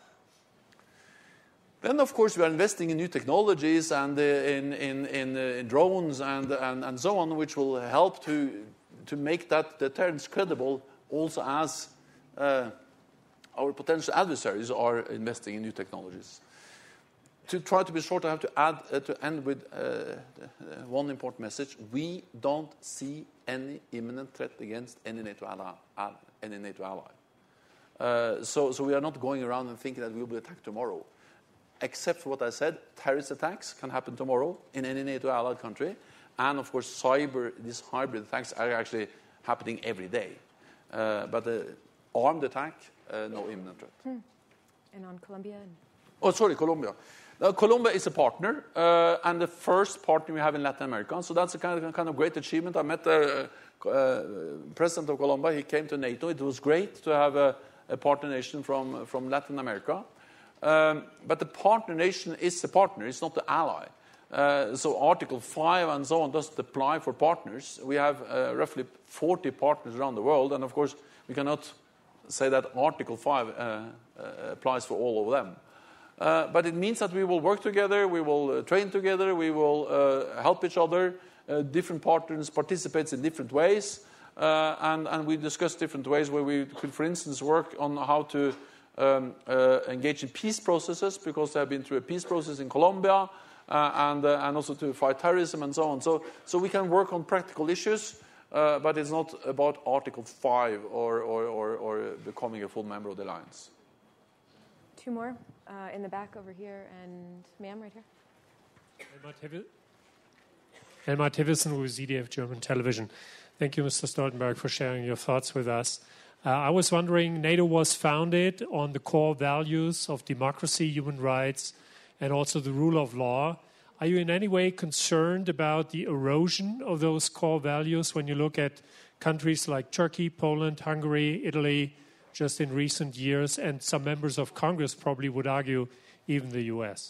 Then, of course, we are investing in new technologies and in drones and so on, which will help to make that deterrence credible, also as our potential adversaries are investing in new technologies. To try to be short, I have to end with one important message. We don't see any imminent threat against any NATO ally. So we are not going around and thinking that we will be attacked tomorrow. Except for what I said, terrorist attacks can happen tomorrow in any NATO allied country. And, of course, these hybrid attacks are actually happening every day. But the armed attack, no imminent threat. And on Colombia? Colombia. Now, Colombia is a partner, and the first partner we have in Latin America. So that's a kind of great achievement. I met the president of Colombia. He came to NATO. It was great to have a partner nation from Latin America. But the partner nation is a partner. It's not the ally. So Article 5 and so on doesn't apply for partners. We have roughly 40 partners around the world, and of course we cannot say that Article 5 applies for all of them. But it means that we will work together, we will train together, we will help each other. Different partners participate in different ways, and we discuss different ways where we could, for instance, work on how to engage in peace processes, because they have been through a peace process in Colombia, and also to fight terrorism and so on. So we can work on practical issues, but it's not about Article 5 or becoming a full member of the alliance. Two more in the back over here, and ma'am right here. Elmar Tivissen with ZDF German Television. Thank you, Mr. Stoltenberg, for sharing your thoughts with us. I was wondering, NATO was founded on the core values of democracy, human rights, and also the rule of law. Are you in any way concerned about the erosion of those core values when you look at countries like Turkey, Poland, Hungary, Italy, just in recent years, and some members of Congress probably would argue even the U.S.?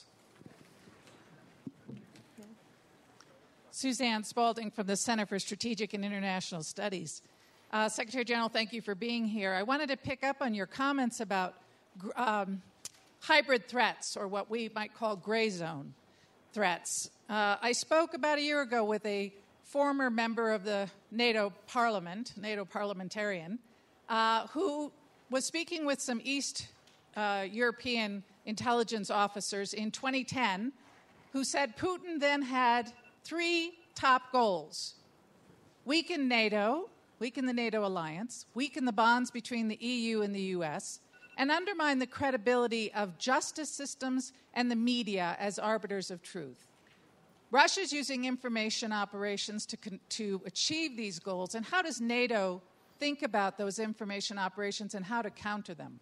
Suzanne Spalding from the Center for Strategic and International Studies. Secretary General, thank you for being here. I wanted to pick up on your comments about hybrid threats, or what we might call gray zone threats. I spoke about a year ago with a former member of the NATO Parliament, NATO parliamentarian, who was speaking with some East European intelligence officers in 2010, who said Putin then had 3 top goals: weaken NATO, weaken the NATO alliance, weaken the bonds between the EU and the US, and undermine the credibility of justice systems and the media as arbiters of truth. Russia's using information operations to achieve these goals, and how does NATO think about those information operations and how to counter them?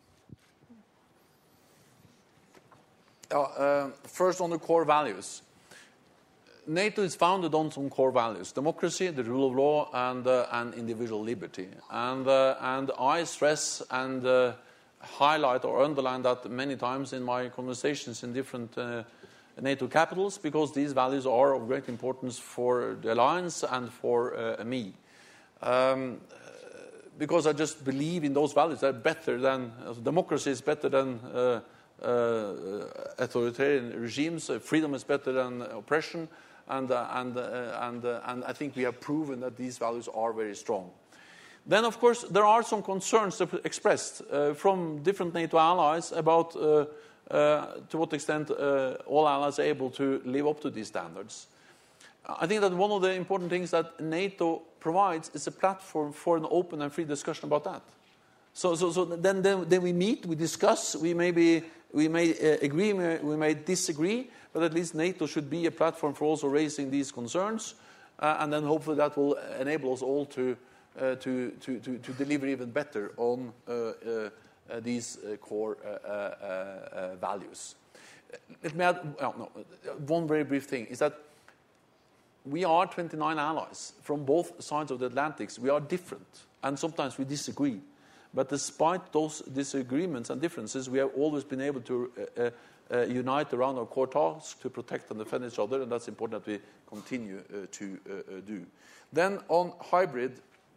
First, on the core values. NATO is founded on some core values: democracy, the rule of law, and individual liberty. And I stress and highlight or underline that many times in my conversations in different NATO capitals, because these values are of great importance for the alliance and for me. Because I just believe in those values. They're better than democracy is better than authoritarian regimes. Freedom is better than oppression. And I think we have proven that these values are very strong. Then, of course, there are some concerns expressed from different NATO allies about to what extent all allies are able to live up to these standards. I think that one of the important things that NATO provides is a platform for an open and free discussion about that. So then we meet, we discuss, we may agree, we may disagree, but at least NATO should be a platform for also raising these concerns, and then hopefully that will enable us all to deliver even better on these core values. Let me add one very brief thing, is that we are 29 allies from both sides of the Atlantic. We are different, and sometimes we disagree. But despite those disagreements and differences, we have always been able to unite around our core tasks to protect and defend each other, and that's important that we continue to do. Then on hybrid,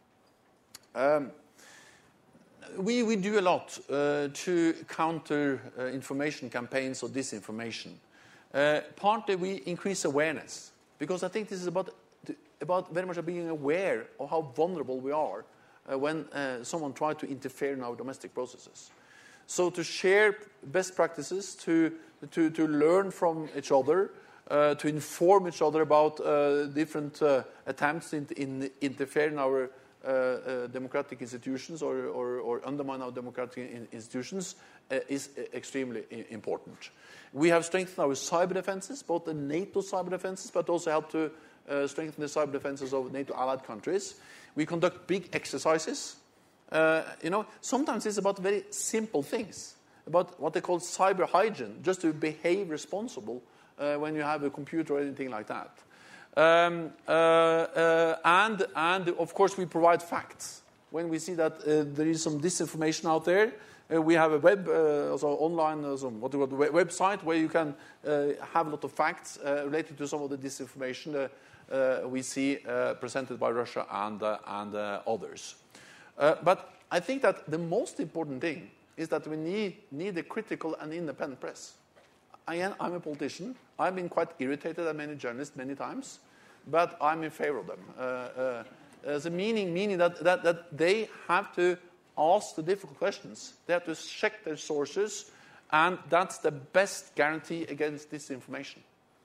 we do a lot to counter information campaigns or disinformation. Partly we increase awareness, because I think this is about very much being aware of how vulnerable we are when someone tries to interfere in our domestic processes. So to share best practices, to learn from each other, to inform each other about different attempts in interfere in our democratic institutions or undermine our democratic institutions is extremely important. We have strengthened our cyber defenses, both the NATO cyber defenses, but also helped to strengthen the cyber defenses of NATO allied countries. We conduct big exercises. Sometimes it's about very simple things, about what they call cyber hygiene, just to behave responsible when you have a computer or anything like that. And of course we provide facts. when we see that there is some disinformation out there. We have a web, also online website where you can have a lot of facts related to some of the disinformation we see presented by Russia and others. But I think that the most important thing is that we need a critical and independent press. I'm a politician. I've been quite irritated at many journalists many times, but I'm in favor of them. The meaning that they have to ask the difficult questions. They have to check their sources, and that's the best guarantee against disinformation.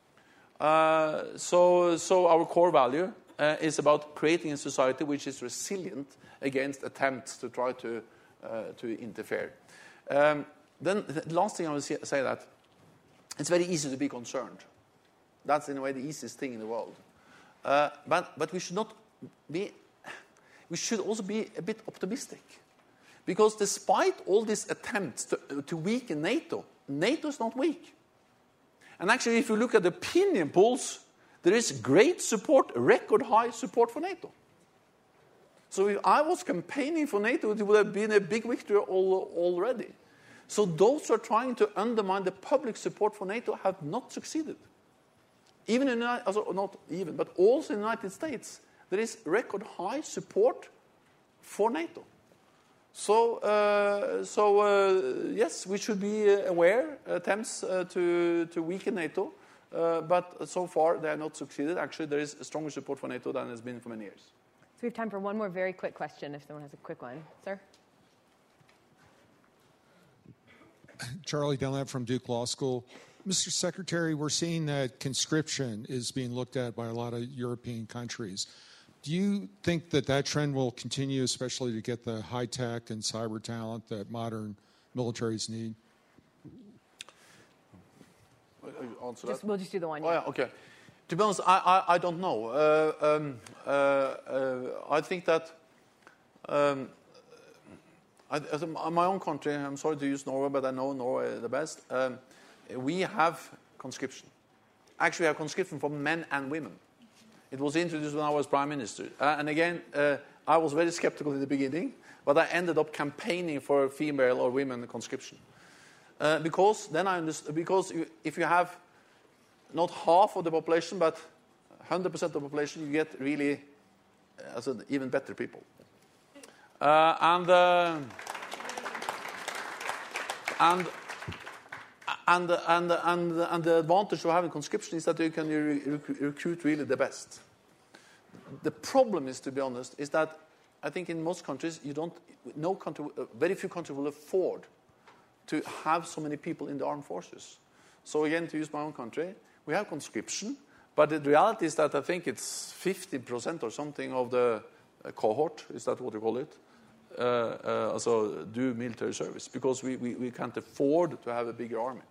So our core value is about creating a society which is resilient against attempts to try to interfere. Then the last thing I will say that it's very easy to be concerned. That's in a way the easiest thing in the world. But we should not be. We should also be a bit optimistic. Because despite all these attempts to weaken NATO, NATO is not weak. And actually, if you look at the opinion polls, there is great support, record high support for NATO. So if I was campaigning for NATO, it would have been a big victory already. So those who are trying to undermine the public support for NATO have not succeeded. Even in not even, but also in the United States, there is record high support for NATO. So yes, we should be aware attempts to weaken NATO, but so far they have not succeeded. Actually, there is stronger support for NATO than has been for many years. So we have time for one more very quick question, if someone has a quick one. Sir? Charlie Dunlap from Duke Law School. Mr. Secretary, we're seeing that conscription is being looked at by a lot of European countries. Do you think that trend will continue, especially to get the high-tech and cyber talent that modern militaries need? We'll just do the one. Oh, yeah, okay. To be honest, I don't know. I think that my own country, I'm sorry to use Norway, but I know Norway the best, we have conscription. Actually, we have conscription for men and women. It was introduced when I was Prime Minister. And again, I was very skeptical in the beginning, but I ended up campaigning for female or women conscription. Because then I understood, because if you have not half of the population, but 100% of the population, you get really even better people. And the advantage of having conscription is that you can recruit really the best. The problem is, to be honest, is that I think in most countries very few countries will afford to have so many people in the armed forces. So again, to use my own country, we have conscription, but the reality is that I think it's 50% or something of the cohort, is that what you call it? Also do military service, because we can't afford to have a bigger army.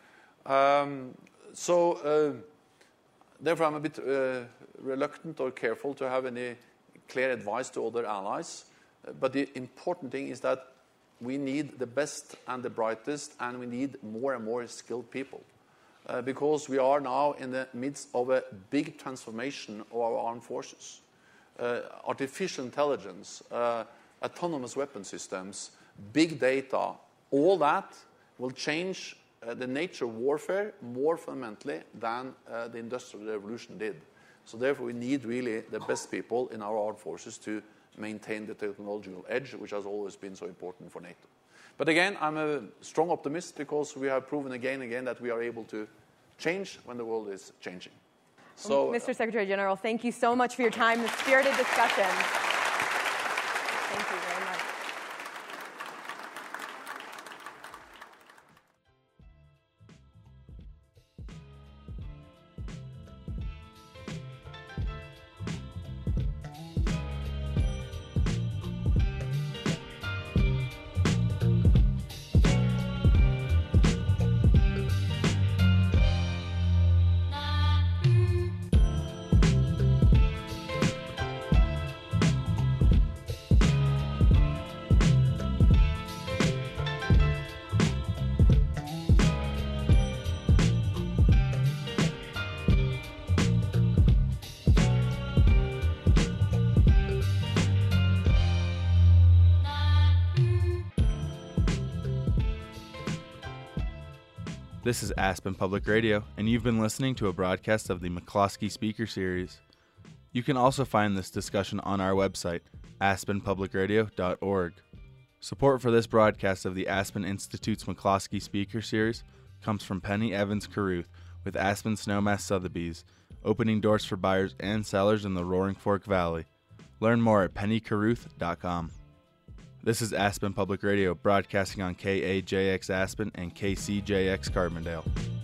Therefore I'm a bit reluctant or careful to have any clear advice to other allies. But the important thing is that we need the best and the brightest, and we need more and more skilled people. Because we are now in the midst of a big transformation of our armed forces. Artificial intelligence, autonomous weapon systems, big data, all that will change the nature of warfare more fundamentally than the Industrial Revolution did. So therefore we need really the best people in our armed forces to maintain the technological edge, which has always been so important for NATO. But again, I'm a strong optimist because we have proven again and again that we are able to change when the world is changing. So, Mr. Secretary General, thank you so much for your time, the spirited discussion. Thank you very much. This is Aspen Public Radio, and you've been listening to a broadcast of the McCloskey Speaker Series. You can also find this discussion on our website, aspenpublicradio.org. Support for this broadcast of the Aspen Institute's McCloskey Speaker Series comes from Penny Evans Caruth with Aspen Snowmass Sotheby's, opening doors for buyers and sellers in the Roaring Fork Valley. Learn more at pennycaruth.com. This is Aspen Public Radio, broadcasting on KAJX Aspen and KCJX Carbondale.